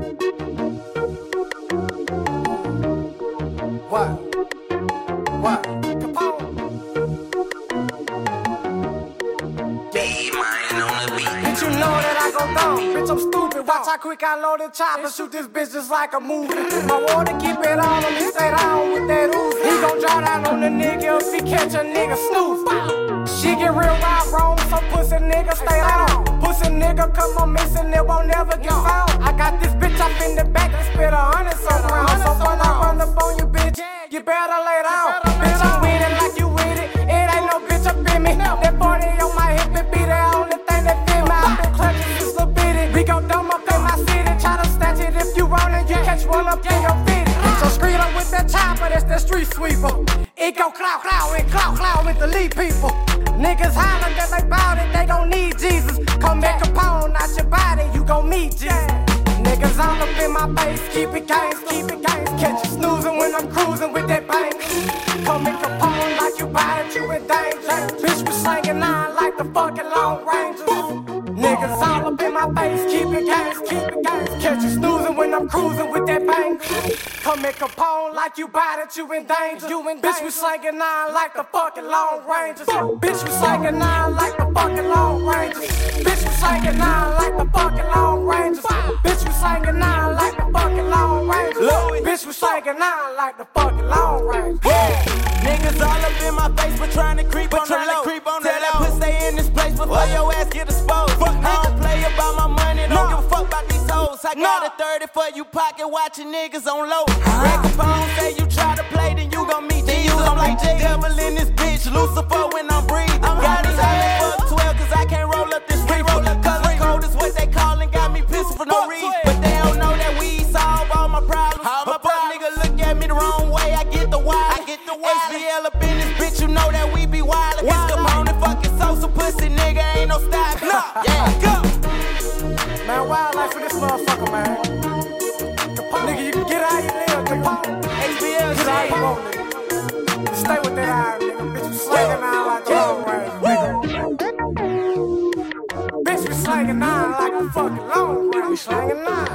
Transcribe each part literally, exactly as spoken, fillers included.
What? What? Capone. Bitch, you know that I go down. Bitch, I'm stupid. Watch how quick I load the chopper. Shoot this bitch just like a movie. My water keep it on him. He stay down with that ooze. He gon' draw down on the nigga if he catch a nigga snooze. She get real wild wrong, so pussy nigga stay down. Pussy nigga come on missing, it won't never get found. I got this bitch up in the back and spit a hundred some rounds. So when I run up on you, bitch, you better lay down. Bitch, I'm with it like you with it. It ain't no bitch up in me. That forty on my hip, it be the only thing that fit me. I've been clutching just a bitty. We gon' dumb up in my city. Try to snatch it if you want it, you catch one up in your feet. So scream up with that chopper, that's that street sweeper. It go clout, clout, and clout, clout with the lead people. Niggas holler that they bout it, they gon' need Jesus. Come back Capone out your body, you gon' meet Jesus. Niggas all up in my face, keep it gangs, keep it gangs. Catch you snoozing when I'm cruising with that bang. Come back Capone like you bout it, you in danger. Bitch was slanging nine like the fucking Lone Rangers. Niggas all up in my face, keep it gangs, keep it gangs. Catch you snoozing when I'm cruising with that bang. Come back Capone like you bout it, you in danger. You in Bitch was slanging nine like the fucking Lone Rangers. Bitch was slanging nine like the fucking Lone Rangers. Bitch was slanging nine like the fucking Lone Rangers. Bitch was slanging nine like the fucking Lone Rangers. Bitch was slanging nine like the fucking Lone Rangers. Yeah. Niggas all up in my face, but trying to creep on the low. Creep on Tell that pussy stay in this place before what? Your ass get exposed. Fuck, I don't play about my money, don't no. give a fuck about these hoes. I no. got a thirty for you pocket watching niggas on low. Huh? Capone say you try to play, then you gon' meet Jesus. I'm like the devil in this bitch, Lucifer when I'm breathing. I'm got these hoes fuck twelve, cause I can't roll up this street. Cause the cold is what they callin', got me pissed for no reason. But they don't know that we solve all my problems. All my fuck nigga look at me the wrong way, I get the wild. I get the wild. H B L up in this bitch, you know that we be wild. It's Capone and fucking Sosa pussy, nigga, ain't no style. No. Yeah, go. Man, wild life for this motherfucker, man. Capone, nigga, you can get how you live, Capone. H B L, get how you want, nigga. Stay with that eye, nigga. Bitch, you slanging nine like the Lone Rangers, nigga. Bitch, we slanging nine like the fucking Lone Rangers. We slanging nine.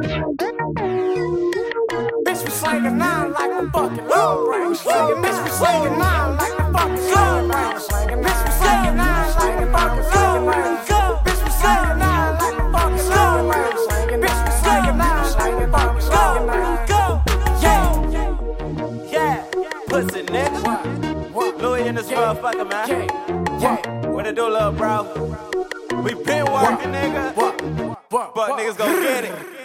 Bitch, we slanging nine like the fucking Lone Rangers. Slanging, bitch, we slanging nine like the fucking Lone Rangers. Slanging, bitch, we slanging nine like the fucking Lone Rangers. Bitch, we slanging nine like the fucking Lone Rangers. Slanging, bitch, we slanging nine like the fucking Lone Rangers. Yeah, yeah, pussy nigga. Louis in this motherfucker, man. Yeah, what it do, little bro? We been working, nigga. But niggas gon' get it.